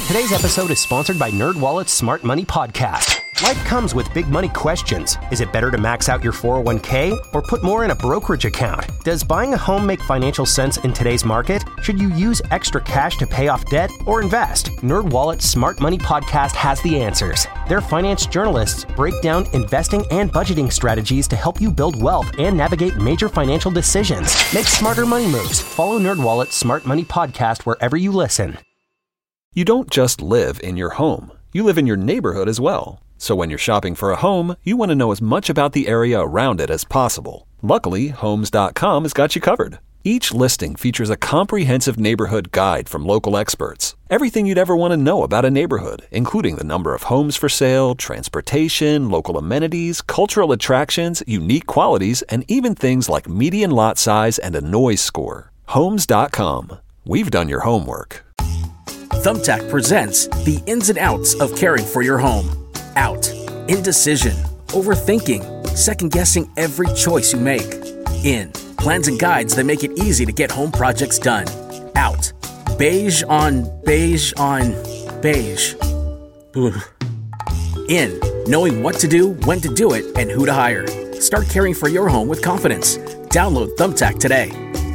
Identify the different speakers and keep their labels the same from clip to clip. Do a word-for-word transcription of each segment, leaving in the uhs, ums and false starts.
Speaker 1: Today's episode is sponsored by NerdWallet's Smart Money Podcast. Life comes with big money questions. Is it better to max out your four oh one k or put more in a brokerage account? Does buying a home make financial sense in today's market? Should you use extra cash to pay off debt or invest? NerdWallet's Smart Money Podcast has the answers. Their finance journalists break down investing and budgeting strategies to help you build wealth and navigate major financial decisions. Make smarter money moves. Follow NerdWallet's Smart Money Podcast wherever you listen.
Speaker 2: You don't just live in your home. You live in your neighborhood as well. So when you're shopping for a home, you want to know as much about the area around it as possible. Luckily, Homes dot com has got you covered. Each listing features a comprehensive neighborhood guide from local experts. Everything you'd ever want to know about a neighborhood, including the number of homes for sale, transportation, local amenities, cultural attractions, unique qualities, and even things like median lot size and a noise score. Homes dot com. We've done your homework.
Speaker 3: Thumbtack presents the ins and outs of caring for your home. Out. Indecision. Overthinking. Second-guessing every choice you make. In. Plans and guides that make it easy to get home projects done. Out. Beige on beige on beige. Ugh. In. Knowing what to do, when to do it, and who to hire. Start caring for your home with confidence. Download Thumbtack today.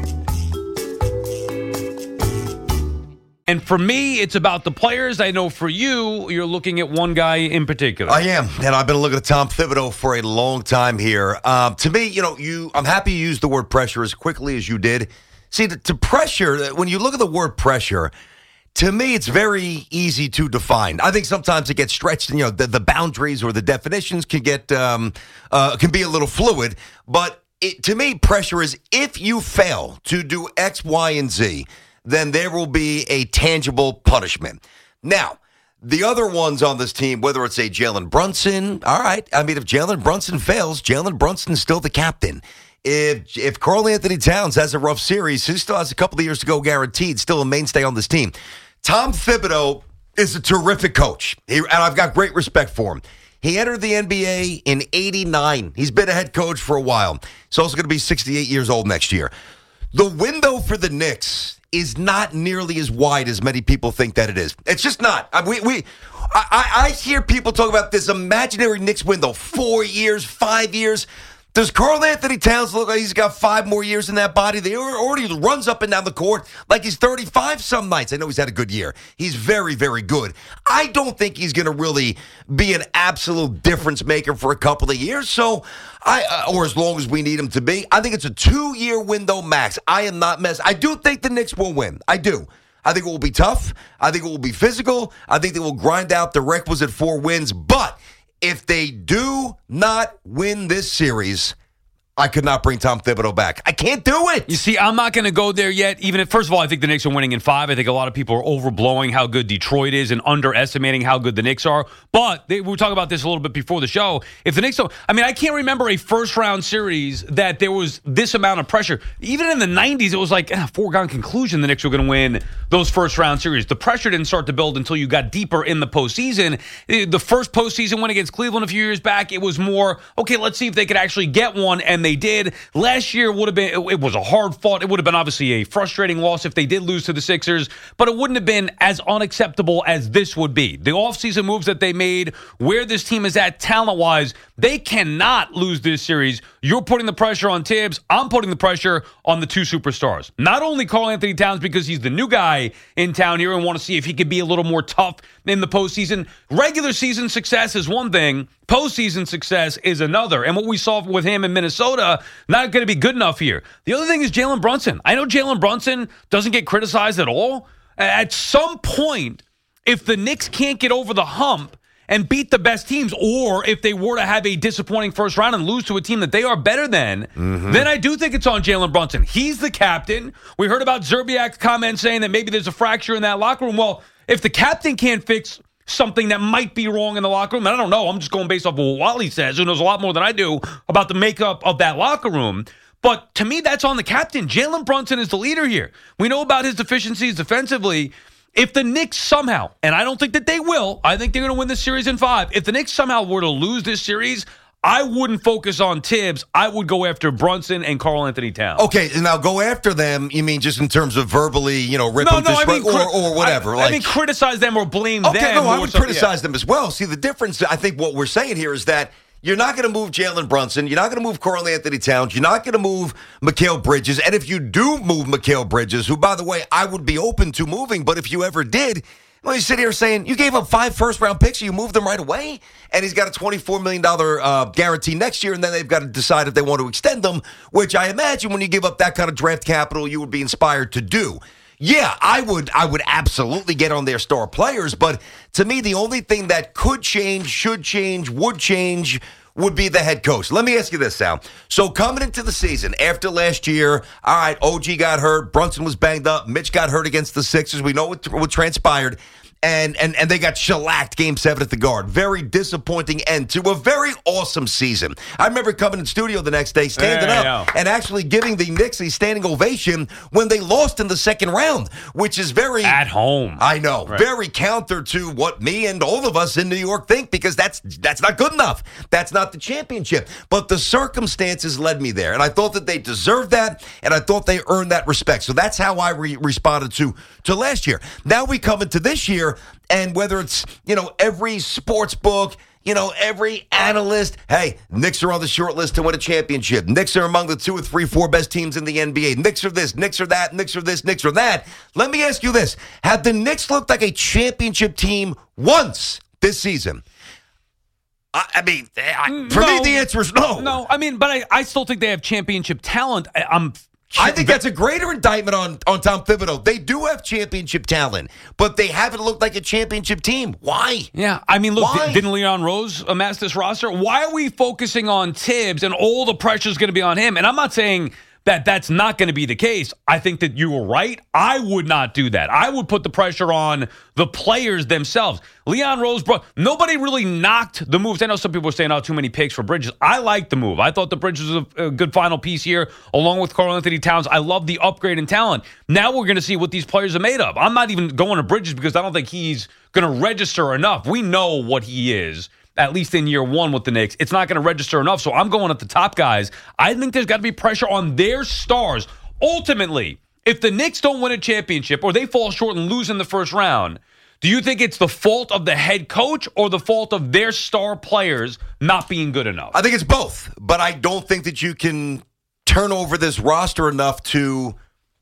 Speaker 4: And for me, it's about the players. I know for you, you're looking at one guy in particular.
Speaker 5: I am, and I've been looking at Tom Thibodeau for a long time here. Um, to me, you know, you, I'm happy you used the word pressure as quickly as you did. See, to, to pressure, when you look at the word pressure, to me, it's very easy to define. I think sometimes it gets stretched, and you know, the, the boundaries or the definitions can get um, uh, can be a little fluid. But it, to me, pressure is if you fail to do X, Y, and Z, then there will be a tangible punishment. Now, the other ones on this team, whether it's a Jalen Brunson, all right. I mean, if Jalen Brunson fails, Jalen Brunson's still the captain. If if Karl Anthony Towns has a rough series, he still has a couple of years to go guaranteed, still a mainstay on this team. Tom Thibodeau is a terrific coach, he, and I've got great respect for him. He entered the N B A in eighty-nine. He's been a head coach for a while. He's also going to be sixty-eight years old next year. The window for the Knicks is not nearly as wide as many people think that it is. It's just not. I, we, we, I, I hear people talk about this imaginary Knicks window, four years, five years. Does Karl Anthony Towns look like he's got five more years in that body? They already runs up and down the court like he's thirty-five some nights. I know he's had a good year. He's very, very good. I don't think he's going to really be an absolute difference maker for a couple of years. So, I uh, or as long as we need him to be. I think it's a two-year window max. I am not messed. I do think the Knicks will win. I do. I think it will be tough. I think it will be physical. I think they will grind out the requisite four wins. But if they do not win this series, I could not bring Tom Thibodeau back. I can't do it.
Speaker 4: You see, I'm not going to go there yet. Even if, first of all, I think the Knicks are winning in five. I think a lot of people are overblowing how good Detroit is and underestimating how good the Knicks are. But they, we were talking about this a little bit before the show. If the Knicks don't, I mean, I can't remember a first-round series that there was this amount of pressure. Even in the nineties, it was like a foregone conclusion the Knicks were going to win those first-round series. The pressure didn't start to build until you got deeper in the postseason. The first postseason win against Cleveland a few years back, it was more, okay, let's see if they could actually get one, and they did. Last year would have been, it, it was a hard fought. It would have been obviously a frustrating loss if they did lose to the Sixers, but it wouldn't have been as unacceptable as this would be. The offseason moves that they made, where this team is at talent-wise, they cannot lose this series. You're putting the pressure on Tibbs. I'm putting the pressure on the two superstars. Not only Karl Anthony Towns because he's the new guy in town here and want to see if he could be a little more tough in the postseason. Regular season success is one thing. Postseason success is another. And what we saw with him in Minnesota, not going to be good enough here. The other thing is Jalen Brunson. I know Jalen Brunson doesn't get criticized at all. At some point, if the Knicks can't get over the hump and beat the best teams, or if they were to have a disappointing first round and lose to a team that they are better than, mm-hmm. then I do think it's on Jalen Brunson. He's the captain. We heard about Zerbiak's comment saying that maybe there's a fracture in that locker room. Well, if the captain can't fix something that might be wrong in the locker room, and I don't know, I'm just going based off of what Wally says, who knows a lot more than I do about the makeup of that locker room. But to me, that's on the captain. Jalen Brunson is the leader here. We know about his deficiencies defensively. If the Knicks somehow, and I don't think that they will, I think they're going to win this series in five. If the Knicks somehow were to lose this series, I wouldn't focus on Tibbs. I would go after Brunson and Karl Anthony Towns.
Speaker 5: Okay, and now go after them. You mean just in terms of verbally, you know, rip
Speaker 4: No,
Speaker 5: them,
Speaker 4: no, I mean,
Speaker 5: or,
Speaker 4: cri-
Speaker 5: or whatever?
Speaker 4: I,
Speaker 5: like,
Speaker 4: I mean, criticize them or blame
Speaker 5: okay,
Speaker 4: them.
Speaker 5: no, I
Speaker 4: more
Speaker 5: would
Speaker 4: so-
Speaker 5: criticize
Speaker 4: yeah.
Speaker 5: them as well. See, the difference, I think what we're saying here is that you're not going to move Jalen Brunson. You're not going to move Karl Anthony Towns. You're not going to move Mikal Bridges. And if you do move Mikal Bridges, who, by the way, I would be open to moving, but if you ever did, well, you sit here saying you gave up five first-round picks and you moved them right away, and he's got a twenty-four million dollars uh, guarantee next year, and then they've got to decide if they want to extend them, which I imagine when you give up that kind of draft capital, you would be inspired to do. Yeah, I would I would absolutely get on their star players, but to me, the only thing that could change, should change, would change would be the head coach. Let me ask you this, Sal. So coming into the season, after last year, all right, O G got hurt, Brunson was banged up, Mitch got hurt against the Sixers. We know what, what transpired. And, and and they got shellacked game seven at the Guard. Very disappointing end to a very awesome season. I remember coming in studio the next day, standing
Speaker 4: Yeah,
Speaker 5: up, and actually giving the Knicks a standing ovation when they lost in the second round, which is very...
Speaker 4: At home.
Speaker 5: I know.
Speaker 4: Right.
Speaker 5: Very counter to what me and all of us in New York think, because that's that's not good enough. That's not the championship. But the circumstances led me there, and I thought that they deserved that, and I thought they earned that respect. So that's how I re- responded to, to last year. Now we come into this year, and whether it's, you know, every sports book, you know, every analyst, hey, Knicks are on the short list to win a championship. Knicks are among the two or three, four best teams in the N B A. Knicks are this, Knicks are that, Knicks are this, Knicks are that. Let me ask you this. Have the Knicks looked like a championship team once this season? I, I mean, I, for
Speaker 4: No.
Speaker 5: me, the answer is no.
Speaker 4: No, I mean, but I, I still think they have championship talent. I, I'm.
Speaker 5: I think that's a greater indictment on, on Tom Thibodeau. They do have championship talent, but they haven't looked like a championship team. Why?
Speaker 4: Yeah, I mean, look,
Speaker 5: Why?
Speaker 4: di- didn't Leon Rose amass this roster? Why are we focusing on Tibbs and all the pressure is going to be on him? And I'm not saying that that's not going to be the case. I think that you were right. I would not do that. I would put the pressure on the players themselves. Leon Rose, bro, nobody really knocked the moves. I know some people are saying, oh, too many picks for Bridges. I like the move. I thought the Bridges was a, a good final piece here, along with Karl Anthony Towns. I love the upgrade in talent. Now we're going to see what these players are made of. I'm not even going to Bridges because I don't think he's going to register enough. We know what he is, at least in year one with the Knicks. It's not going to register enough, so I'm going at the top guys. I think there's got to be pressure on their stars. Ultimately, if the Knicks don't win a championship or they fall short and lose in the first round, do you think it's the fault of the head coach or the fault of their star players not being good enough?
Speaker 5: I think it's both, but I don't think that you can turn over this roster enough to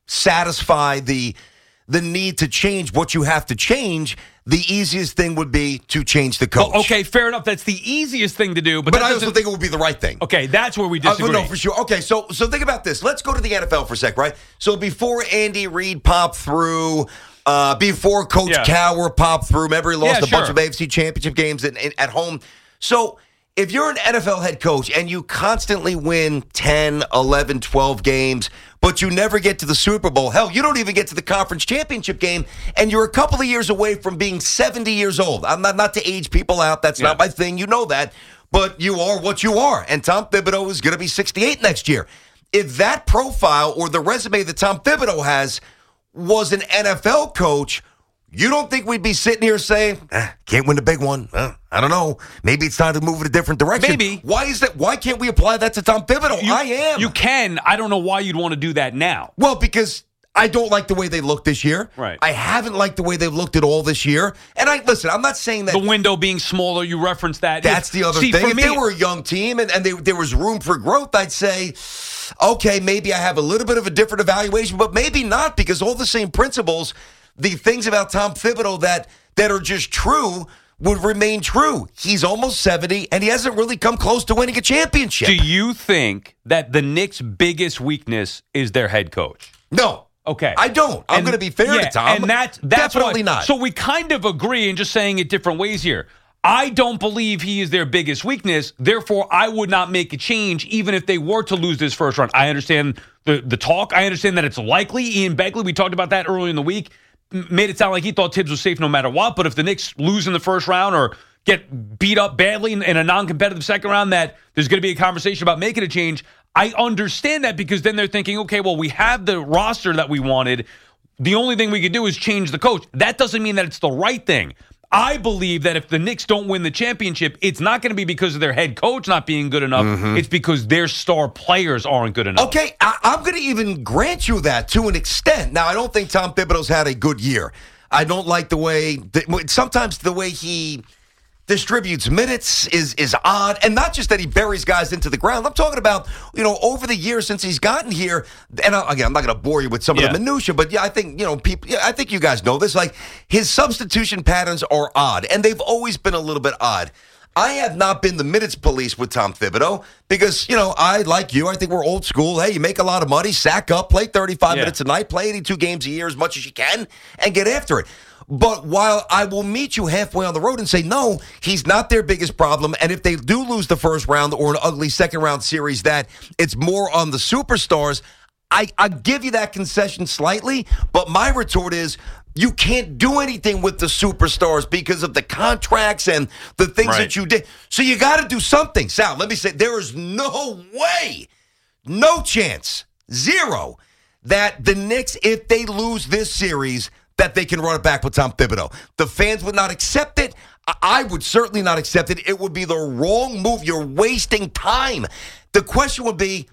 Speaker 5: satisfy the the need to change what you have to change. The easiest thing would be to change the coach.
Speaker 4: Well, okay, fair enough. That's the easiest thing to do. But,
Speaker 5: But
Speaker 4: that
Speaker 5: I also
Speaker 4: doesn't-
Speaker 5: think it would be the right thing.
Speaker 4: Okay, that's where we
Speaker 5: Uh,
Speaker 4: disagree.
Speaker 5: no, for sure. Okay, so so think about this. Let's go to the N F L for a sec, right? So before Andy Reid popped through, uh, before Coach
Speaker 4: Yeah.
Speaker 5: Cowher popped through, remember he lost
Speaker 4: Yeah,
Speaker 5: a bunch
Speaker 4: sure.
Speaker 5: of A F C championship games at, at home. So if you're an N F L head coach and you constantly win ten, eleven, twelve games, but you never get to the Super Bowl, hell, you don't even get to the conference championship game, and you're a couple of years away from being seventy years old. I'm not, not to age people out. That's
Speaker 4: Yeah.
Speaker 5: not my thing. You know that. But you are what you are. And Tom Thibodeau is going to be sixty-eight next year. If that profile or the resume that Tom Thibodeau has was an N F L coach, you don't think we'd be sitting here saying, ah, can't win the big one? Uh, I don't know. Maybe it's time to move in a different direction.
Speaker 4: Maybe.
Speaker 5: Why is that? Why can't we apply that to Tom Thibodeau?
Speaker 4: You-
Speaker 5: I am.
Speaker 4: You can. I don't know why you'd want to do that now.
Speaker 5: Well, because I don't like the way they look this year.
Speaker 4: Right.
Speaker 5: I haven't liked the way they've looked at all this year. And I listen, I'm not saying that
Speaker 4: The window being smaller, you referenced that.
Speaker 5: that's
Speaker 4: If-
Speaker 5: the other
Speaker 4: see,
Speaker 5: thing.
Speaker 4: for
Speaker 5: If
Speaker 4: me,
Speaker 5: they were a young team and, and they, there was room for growth, I'd say, okay, maybe I have a little bit of a different evaluation, but maybe not, because all the same principles, the things about Tom Thibodeau that that are just true would remain true. He's almost seventy, and he hasn't really come close to winning a championship.
Speaker 4: do you think that the Knicks' biggest weakness is their head coach?
Speaker 5: No.
Speaker 4: Okay.
Speaker 5: I don't. I'm
Speaker 4: And-
Speaker 5: going to be fair
Speaker 4: yeah,
Speaker 5: to Tom.
Speaker 4: And that, that's
Speaker 5: Definitely
Speaker 4: why,
Speaker 5: not.
Speaker 4: So we kind of agree and just saying it different ways here. I don't believe he is their biggest weakness. Therefore, I would not make a change even if they were to lose this first round. I understand the, the talk. I understand that it's likely. Ian Begley, we talked about that earlier in the week, m- made it sound like he thought Tibbs was safe no matter what. But if the Knicks lose in the first round or get beat up badly in, in a non-competitive second round, that there's going to be a conversation about making a change. I understand that because then they're thinking, okay, well, we have the roster that we wanted. The only thing we could do is change the coach. That doesn't mean that it's the right thing. I believe that if the Knicks don't win the championship, it's not going to be because of their head coach not being good enough. Mm-hmm. It's because their star players aren't good enough.
Speaker 5: Okay, I, I'm going to even grant you that to an extent. Now, I don't think Tom Thibodeau's had a good year. I don't like the way that, sometimes the way he distributes minutes is is odd, and not just that he buries guys into the ground. I'm talking about, you know, over the years since he's gotten here, and I, again, I'm not going to bore you with some
Speaker 4: yeah.
Speaker 5: of the minutia, but yeah, I think, you know, people, yeah, I think you guys know this. Like, his substitution patterns are odd, and they've always been a little bit odd. I have not been the minutes police with Tom Thibodeau because, you know, I, like you, I think we're old school. Hey, you make a lot of money, sack up, play thirty-five
Speaker 4: yeah.
Speaker 5: minutes a night, play eighty-two games a year as much as you can, and get after it. But while I will meet you halfway on the road and say, no, he's not their biggest problem, and if they do lose the first round or an ugly second-round series, that it's more on the superstars, I, I give you that concession slightly, but my retort is, you can't do anything with the superstars because of the contracts and the things
Speaker 4: right.
Speaker 5: that you did. So you got to do something. Sal, let me say, there is no way, no chance, zero, that the Knicks, if they lose this series, that they can run it back with Tom Thibodeau. The fans would not accept it. I would certainly not accept it. It would be the wrong move. You're wasting time. The question would be,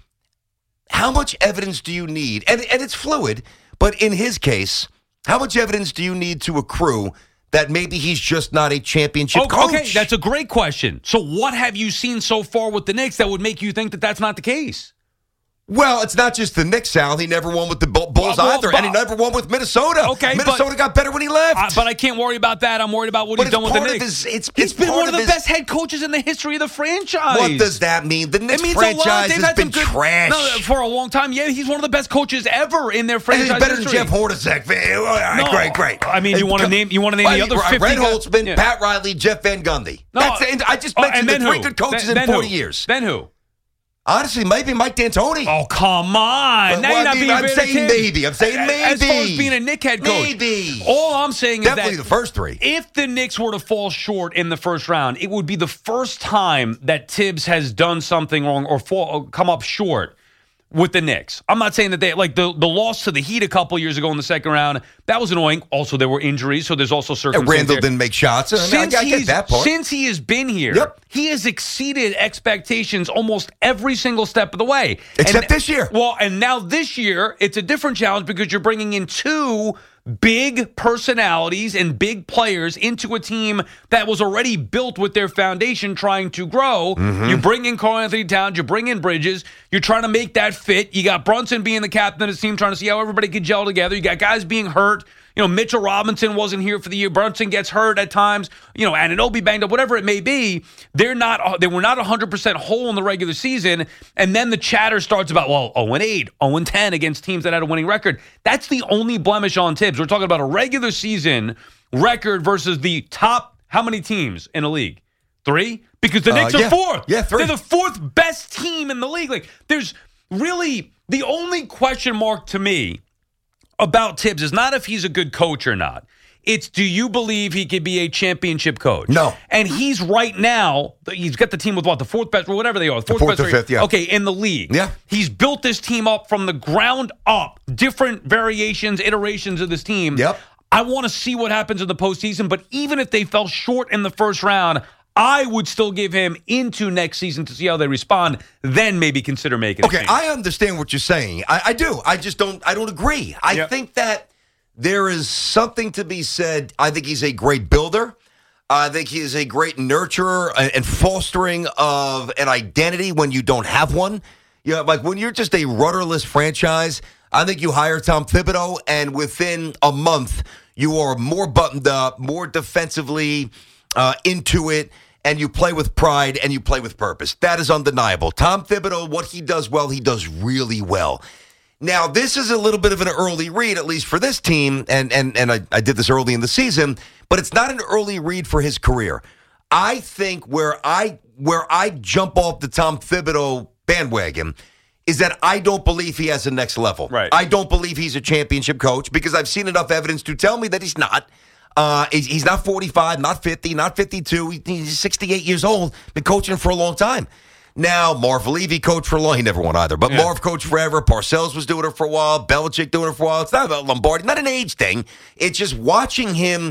Speaker 5: how much evidence do you need? And, and it's fluid, but in his case, how much evidence do you need to accrue that maybe he's just not a championship
Speaker 4: okay,
Speaker 5: coach?
Speaker 4: Okay, that's a great question. So what have you seen so far with the Knicks that would make you think that that's not the case?
Speaker 5: Well, it's not just the Knicks, Sal. He never won with the Bulls well, well, either,
Speaker 4: but,
Speaker 5: and he never won with Minnesota.
Speaker 4: Okay,
Speaker 5: Minnesota
Speaker 4: but,
Speaker 5: got better when he left.
Speaker 4: Uh, but I can't worry about that. I'm worried about what
Speaker 5: but
Speaker 4: he's done with the Knicks.
Speaker 5: His, it's,
Speaker 4: he's
Speaker 5: it's
Speaker 4: been one of,
Speaker 5: of
Speaker 4: the
Speaker 5: his,
Speaker 4: best head coaches in the history of the franchise.
Speaker 5: What does that mean? The Knicks franchise has been
Speaker 4: good,
Speaker 5: trash.
Speaker 4: No, for a long time. Yeah, he's one of the best coaches ever in their franchise
Speaker 5: and he's better
Speaker 4: history.
Speaker 5: than Jeff Hornacek. All right,
Speaker 4: no,
Speaker 5: great, great.
Speaker 4: I mean, you want to name you want to name
Speaker 5: well,
Speaker 4: the other
Speaker 5: right,
Speaker 4: fifty
Speaker 5: Red
Speaker 4: guys?
Speaker 5: Holtzman,
Speaker 4: yeah.
Speaker 5: Pat Riley, Jeff Van Gundy.
Speaker 4: No,
Speaker 5: That's the, I just mentioned
Speaker 4: uh,
Speaker 5: the three
Speaker 4: who?
Speaker 5: good coaches
Speaker 4: then,
Speaker 5: in
Speaker 4: then
Speaker 5: forty
Speaker 4: who?
Speaker 5: years.
Speaker 4: Then who?
Speaker 5: Honestly, maybe Mike D'Antoni.
Speaker 4: Oh, come on.
Speaker 5: Well,
Speaker 4: now
Speaker 5: well,
Speaker 4: you're not
Speaker 5: I mean,
Speaker 4: being
Speaker 5: I'm saying
Speaker 4: kid.
Speaker 5: maybe. I'm saying maybe.
Speaker 4: As far as being a Knick head coach.
Speaker 5: Maybe.
Speaker 4: All I'm saying
Speaker 5: Definitely
Speaker 4: is that
Speaker 5: the first three.
Speaker 4: If the Knicks were to fall short in the first round, it would be the first time that Tibbs has done something wrong or fall, come up short with the Knicks. I'm not saying that they, like the, the loss to the Heat a couple years ago in the second round, that was annoying. Also, there were injuries, so there's also circumstances.
Speaker 5: Randall
Speaker 4: there.
Speaker 5: didn't make shots. I mean, since, I, I get that part.
Speaker 4: Since he has been here,
Speaker 5: yep.
Speaker 4: he has exceeded expectations almost every single step of the way.
Speaker 5: Except
Speaker 4: and,
Speaker 5: this year.
Speaker 4: Well, and now this year, it's a different challenge because you're bringing in two big personalities and big players into a team that was already built with their foundation trying to grow. Mm-hmm. You bring in Karl-Anthony Towns, you bring in Bridges, you're trying to make that fit. You got Brunson being the captain of his team, trying to see how everybody could gel together. You got guys being hurt. You know, Mitchell Robinson wasn't here for the year. Brunson gets hurt at times. You know, Anunoby banged up, whatever it may be. They're not. They were not one hundred percent whole in the regular season. And then the chatter starts about, well, oh and eight, oh and ten against teams that had a winning record. That's the only blemish on Tibbs. We're talking about a regular season record versus the top, how many teams in the league? Three? Because the Knicks
Speaker 5: uh, yeah.
Speaker 4: are fourth.
Speaker 5: Yeah, three.
Speaker 4: They're the fourth best team in the league. Like, there's really the only question mark to me about Tibbs is not if he's a good coach or not. It's, do you believe he could be a championship coach?
Speaker 5: No.
Speaker 4: And he's right now, he's got the team with what, the fourth best, or whatever they are. The fourth,
Speaker 5: the fourth
Speaker 4: best
Speaker 5: or fifth, yeah.
Speaker 4: Okay, in the league.
Speaker 5: Yeah.
Speaker 4: He's built this team up from the ground up, different variations, iterations of this team.
Speaker 5: Yep.
Speaker 4: I want to see what happens in the postseason, but even if they fell short in the first round, I would still give him into next season to see how they respond, then maybe consider making
Speaker 5: Okay,
Speaker 4: a
Speaker 5: I understand what you're saying. I, I do. I just don't I don't agree. I
Speaker 4: yep.
Speaker 5: think that there is something to be said. I think he's a great builder. I think he is a great nurturer and fostering of an identity when you don't have one. You know, like when you're just a rudderless franchise, I think you hire Tom Thibodeau, and within a month, you are more buttoned up, more defensively uh, into it, and you play with pride and you play with purpose. That is undeniable. Tom Thibodeau, what he does well, he does really well. Now, this is a little bit of an early read, at least for this team, and and and I, I did this early in the season, but it's not an early read for his career. I think where I where I jump off the Tom Thibodeau bandwagon is that I don't believe he has a next level.
Speaker 4: Right.
Speaker 5: I don't believe he's a championship coach because I've seen enough evidence to tell me that he's not. Uh, he's, he's not forty-five, not fifty, not fifty-two. He, he's sixty-eight years old, been coaching for a long time. Now, Marv Levy coached for a long, he never won either, but yeah. Marv coached forever. Parcells was doing it for a while. Belichick doing it for a while. It's not about Lombardi, not an age thing. It's just watching him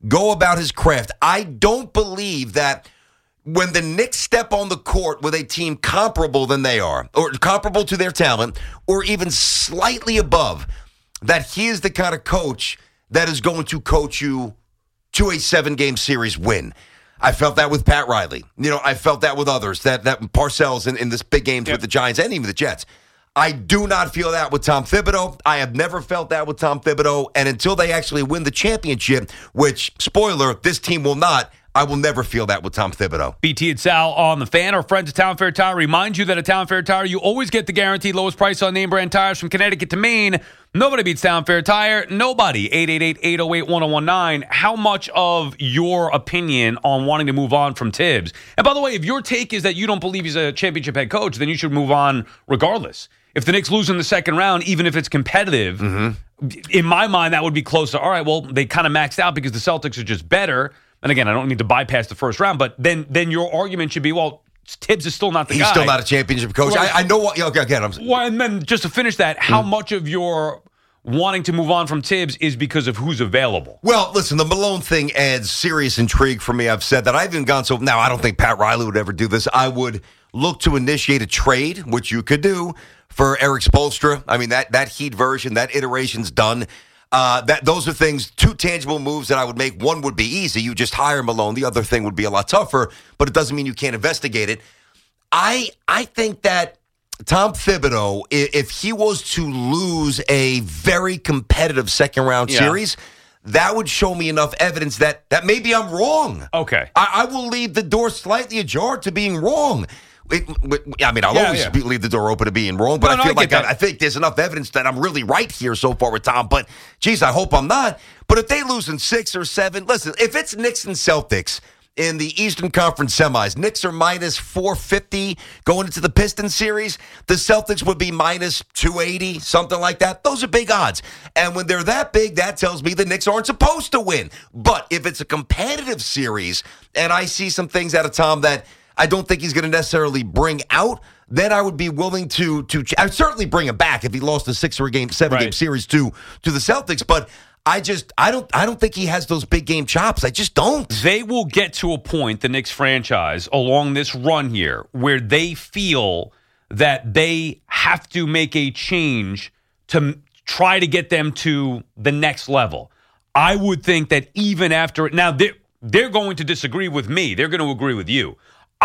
Speaker 5: go about his craft. I don't believe that when the Knicks step on the court with a team comparable than they are, or comparable to their talent, or even slightly above, that he is the kind of coach that is going to coach you to a seven-game series win. I felt that with Pat Riley. You know, I felt that with others, that that Parcells in, in this big games yep. with the Giants and even the Jets. I do not feel that with Tom Thibodeau. I have never felt that with Tom Thibodeau. And until they actually win the championship, which, spoiler, this team will not, I will never feel that with Tom Thibodeau.
Speaker 4: B T and Sal on the Fan. Our friends at Town Fair Tire remind you that at Town Fair Tire, you always get the guaranteed lowest price on name brand tires from Connecticut to Maine. Nobody beats Town Fair Tire. Nobody. eight eight eight, eight oh eight, one oh one nine. How much of your opinion on wanting to move on from Tibbs? And by the way, if your take is that you don't believe he's a championship head coach, then you should move on regardless. If the Knicks lose in the second round, even if it's competitive, mm-hmm. in my mind, that would be close to, all right, well, they kind of maxed out because the Celtics are just better. And again, I don't need to bypass the first round, but then then your argument should be, well, Tibbs is still not the
Speaker 5: He's
Speaker 4: guy.
Speaker 5: He's still not a championship coach. Well, I, I know what. Okay, again, I'm.
Speaker 4: Well, and then just to finish that, how mm. much of your wanting to move on from Tibbs is because of who's available?
Speaker 5: Well, listen, the Malone thing adds serious intrigue for me. I've said that. I've even gone so now. I don't think Pat Riley would ever do this. I would look to initiate a trade, which you could do for Eric Spoelstra. I mean, that that Heat version, that iteration's done. Uh, that those are things, two tangible moves that I would make. One would be easy. You just hire Malone. The other thing would be a lot tougher, but it doesn't mean you can't investigate it. I I think that Tom Thibodeau, if he was to lose a very competitive second-round yeah. series, that would show me enough evidence that, that maybe I'm wrong.
Speaker 4: Okay.
Speaker 5: I, I will leave the door slightly ajar to being wrong. It, I mean, I'll yeah, always yeah. leave the door open to being wrong, but no, I feel no, I like I, I think there's enough evidence that I'm really right here so far with Tom. But, geez, I hope I'm not. But if they lose in six or seven, listen, if it's Knicks and Celtics in the Eastern Conference semis, Knicks are minus four fifty going into the Pistons series. The Celtics would be minus two eighty, something like that. Those are big odds. And when they're that big, that tells me the Knicks aren't supposed to win. But if it's a competitive series and I see some things out of Tom that I don't think he's going to necessarily bring out, then I would be willing to to. I would certainly bring him back if he lost a six or a game, seven right. game series to to the Celtics. But I just I don't I don't think he has those big game chops. I just don't.
Speaker 4: They will get to a point, the Knicks franchise, along this run here, where they feel that they have to make a change to try to get them to the next level. I would think that even after now, they're they're going to disagree with me. They're going to agree with you.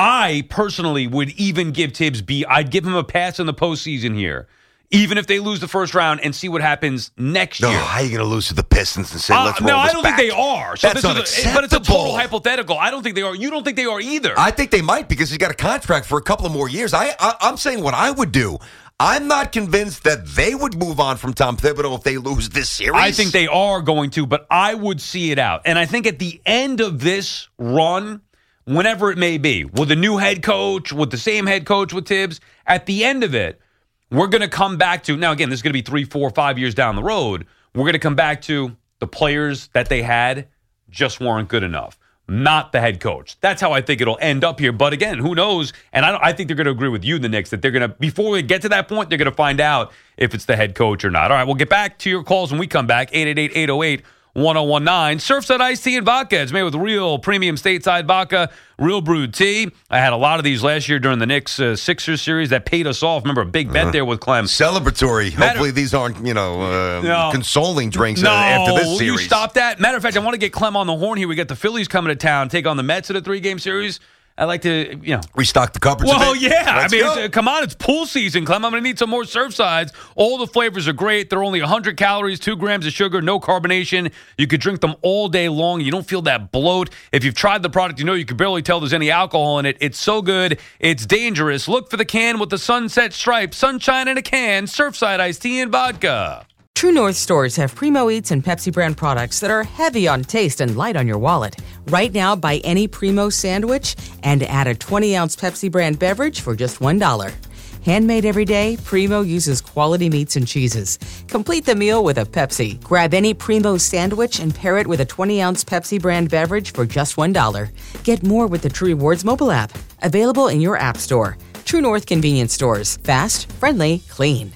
Speaker 4: I personally would even give Tibbs B. I'd give him a pass in the postseason here, even if they lose the first round, and see what happens next
Speaker 5: no,
Speaker 4: year.
Speaker 5: How are you going to lose to the Pistons and say, uh, let's roll
Speaker 4: No,
Speaker 5: this
Speaker 4: I don't
Speaker 5: back?
Speaker 4: think they are. So
Speaker 5: That's
Speaker 4: this
Speaker 5: unacceptable.
Speaker 4: Is a, but it's a total hypothetical. I don't think they are. You don't think they are either.
Speaker 5: I think they might because he's got a contract for a couple of more years. I, I I'm saying what I would do. I'm not convinced that they would move on from Tom Thibodeau if they lose this series.
Speaker 4: I think they are going to, but I would see it out. And I think at the end of this run, whenever it may be, with a new head coach, with the same head coach with Tibbs, at the end of it, we're going to come back to, now again, this is going to be three, four, five years down the road, we're going to come back to the players that they had just weren't good enough, not the head coach. That's how I think it'll end up here. But again, who knows? And I, don't, I think they're going to agree with you, the Knicks, that they're going to, before we get to that point, they're going to find out if it's the head coach or not. All right, we'll get back to your calls when we come back, eight eight eight, eight oh eight, one oh one nine. Surfside Iced Tea and Vodka. It's made with real premium stateside vodka, real brewed tea. I had a lot of these last year during the Knicks uh, Sixers series that paid us off. Remember a big bet uh-huh. there with Clem.
Speaker 5: Celebratory. Matter- Hopefully these aren't, you know, uh, no. consoling drinks
Speaker 4: no.
Speaker 5: uh, after this series.
Speaker 4: Will you stop that? Matter of fact, I want to get Clem on the horn here. We got the Phillies coming to town, take on the Mets in a three-game series. I like to, you know.
Speaker 5: Restock the cupboards
Speaker 4: Well,
Speaker 5: a bit.
Speaker 4: yeah.
Speaker 5: Let's
Speaker 4: I mean,
Speaker 5: go.
Speaker 4: it's, come on, it's pool season, Clem. I'm going to need some more Surfsides. All the flavors are great. They're only one hundred calories, two grams of sugar, no carbonation. You could drink them all day long. You don't feel that bloat. If you've tried the product, you know you can barely tell there's any alcohol in it. It's so good. It's dangerous. Look for the can with the sunset stripe. Sunshine in a can. Surfside Iced Tea and Vodka.
Speaker 6: True North stores have Primo Eats and Pepsi brand products that are heavy on taste and light on your wallet. Right now, buy any Primo sandwich and add a twenty-ounce Pepsi brand beverage for just one dollar. Handmade every day, Primo uses quality meats and cheeses. Complete the meal with a Pepsi. Grab any Primo sandwich and pair it with a twenty-ounce Pepsi brand beverage for just one dollar. Get more with the True Rewards mobile app. Available in your app store. True North convenience stores. Fast, friendly, clean.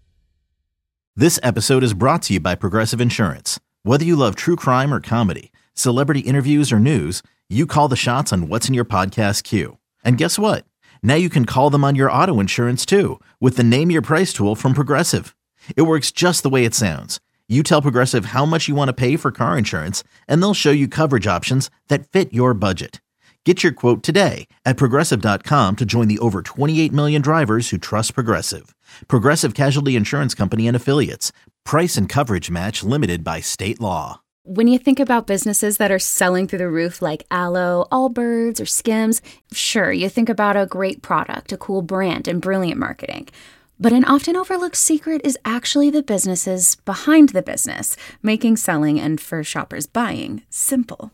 Speaker 7: This episode is brought to you by Progressive Insurance. Whether you love true crime or comedy, Celebrity interviews or news, you call the shots on what's in your podcast queue. And guess what? Now you can call them on your auto insurance too with the Name Your Price tool from Progressive. It works just the way it sounds. You tell Progressive how much you want to pay for car insurance, and they'll show you coverage options that fit your budget. Get your quote today at Progressive dot com to join the over twenty-eight million drivers who trust Progressive. Progressive Casualty Insurance Company and Affiliates. Price and coverage match limited by state law.
Speaker 8: When you think about businesses that are selling through the roof like Aloe, Allbirds, or Skims, sure, you think about a great product, a cool brand, and brilliant marketing. But an often overlooked secret is actually the businesses behind the business, making selling and for shoppers buying simple.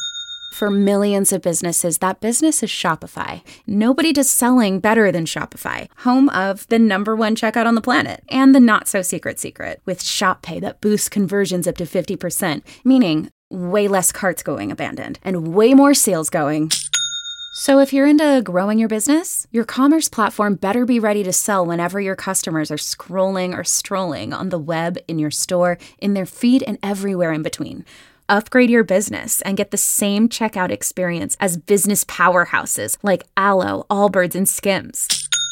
Speaker 8: For millions of businesses, that business is Shopify. Nobody does selling better than Shopify, home of the number one checkout on the planet, and the not-so-secret secret, with Shop Pay that boosts conversions up to fifty percent, meaning way less carts going abandoned, and way more sales going. So if you're into growing your business, your commerce platform better be ready to sell whenever your customers are scrolling or strolling on the web, in your store, in their feed, and everywhere in between. Upgrade your business and get the same checkout experience as business powerhouses like Aloe, Allbirds, and Skims.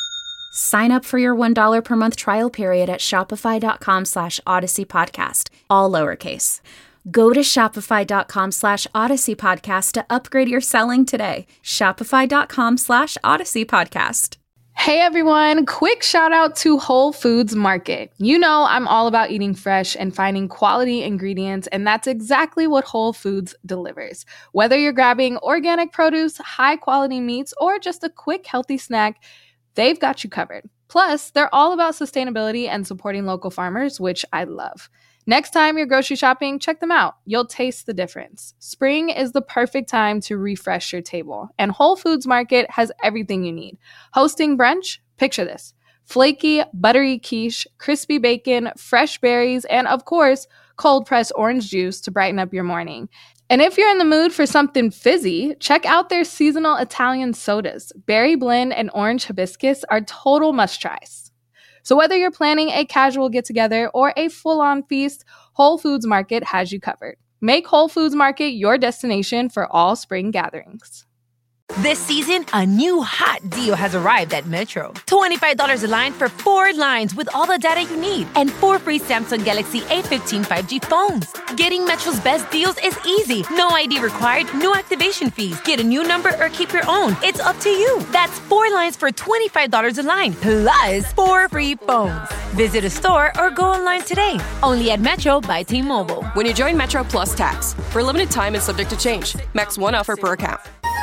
Speaker 8: Sign up for your one dollar per month trial period at shopify.com slash Odyssey Podcast, all lowercase. Go to shopify.com slash Odyssey Podcast to upgrade your selling today. Shopify.com slash Odyssey Podcast.
Speaker 9: Hey everyone, quick shout out to Whole Foods Market. You know I'm all about eating fresh and finding quality ingredients, and that's exactly what Whole Foods delivers. Whether you're grabbing organic produce, high quality meats, or just a quick healthy snack, they've got you covered. Plus, they're all about sustainability and supporting local farmers, which I love. Next time you're grocery shopping, check them out. You'll taste the difference. Spring is the perfect time to refresh your table, and Whole Foods Market has everything you need. Hosting brunch? Picture this. Flaky, buttery quiche, crispy bacon, fresh berries, and of course, cold-pressed orange juice to brighten up your morning. And if you're in the mood for something fizzy, check out their seasonal Italian sodas. Berry blend and orange hibiscus are total must-tries. So whether you're planning a casual get-together or a full-on feast, Whole Foods Market has you covered. Make Whole Foods Market your destination for all spring gatherings.
Speaker 10: This season, a new hot deal has arrived at Metro. twenty-five dollars a line for four lines with all the data you need and four free Samsung Galaxy A fifteen five G phones. Getting Metro's best deals is easy. No I D required, no activation fees. Get a new number or keep your own. It's up to you. That's four lines for twenty-five dollars a line, plus four free phones. Visit a store or go online today. Only at Metro by T-Mobile.
Speaker 11: When you join Metro Plus Tax, for a limited time and subject to change. Max one offer per account.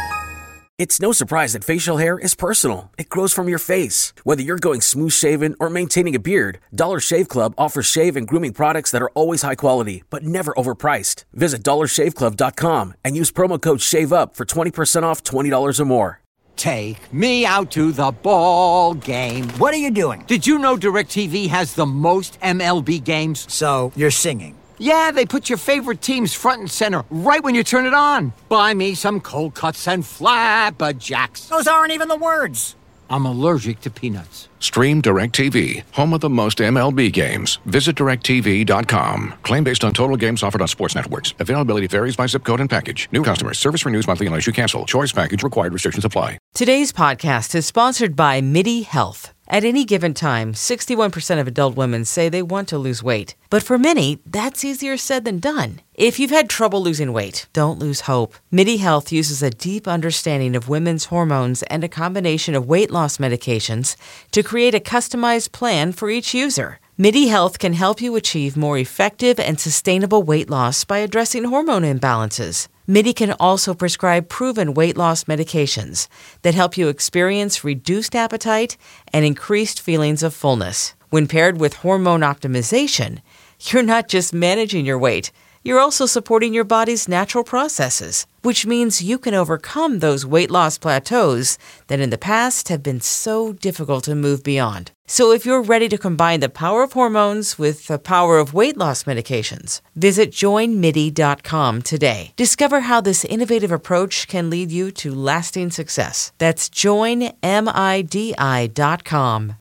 Speaker 3: It's no surprise that facial hair is personal. It grows from your face. Whether you're going smooth shaven or maintaining a beard, Dollar Shave Club offers shave and grooming products that are always high quality, but never overpriced. Visit dollar shave club dot com and use promo code SHAVEUP for twenty percent off twenty dollars or more.
Speaker 12: Take me out to the ball game.
Speaker 13: What are you doing?
Speaker 12: Did you know DirecTV has the most M L B games?
Speaker 13: So, you're singing.
Speaker 12: Yeah, they put your favorite teams front and center right when you turn it on. Buy me some cold cuts and flapjacks.
Speaker 13: Those aren't even the words.
Speaker 12: I'm allergic to peanuts.
Speaker 14: Stream DirecTV, home of the most M L B games. Visit direct T V dot com. Claim based on total games offered on sports networks. Availability varies by zip code and package. New customers. Service renews monthly unless you cancel. Choice package required. Restrictions apply.
Speaker 6: Today's podcast is sponsored by MIDI Health. At any given time, sixty-one percent of adult women say they want to lose weight. But for many, that's easier said than done. If you've had trouble losing weight, don't lose hope. MIDI Health uses a deep understanding of women's hormones and a combination of weight loss medications to create a customized plan for each user. MIDI Health can help you achieve more effective and sustainable weight loss by addressing hormone imbalances. MIDI can also prescribe proven weight loss medications that help you experience reduced appetite and increased feelings of fullness. When paired with hormone optimization, you're not just managing your weight, you're also supporting your body's natural processes, which means you can overcome those weight loss plateaus that in the past have been so difficult to move beyond. So if you're ready to combine the power of hormones with the power of weight loss medications, visit join midi dot com today. Discover how this innovative approach can lead you to lasting success. That's join midi dot com.